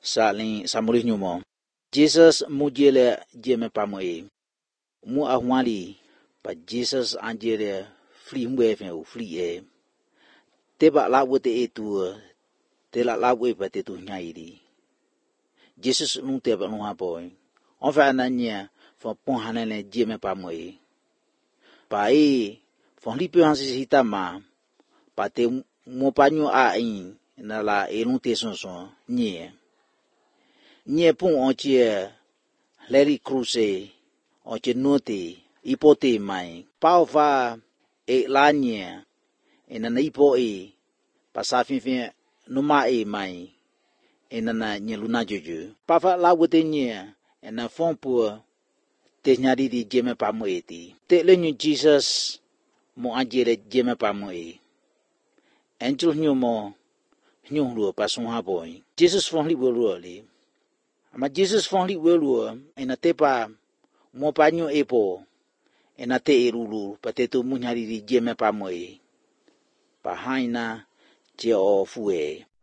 saling samuri nyumo Jesus mujele jeme pamwe mu ahwali pa Jesus anjere free mwefen o free te ba la wote etu te la we pa te tu nyairi Jesus nu te ba nu ha boy on fa nanya fo pon hanene jeme pamwe pa fo lipe hansi hitama pa te mo panyo a na la nu te sonson nye pun onche Larry Cruise onche note ipote mai pauva lanye na ipo pasafin numa mai na nyeluna jojo pava la wote nye na fompu te nyari di jeme pamoeti te lenyu Jesus mo ajere jeme pamoe angel nyumo nyunglu pasung boy Jesus fon li wololi ama Jesus fon li wolu ena tepa mo panyo epo ena te erulu pateto munyari di jeme pamoe pahaina je ofue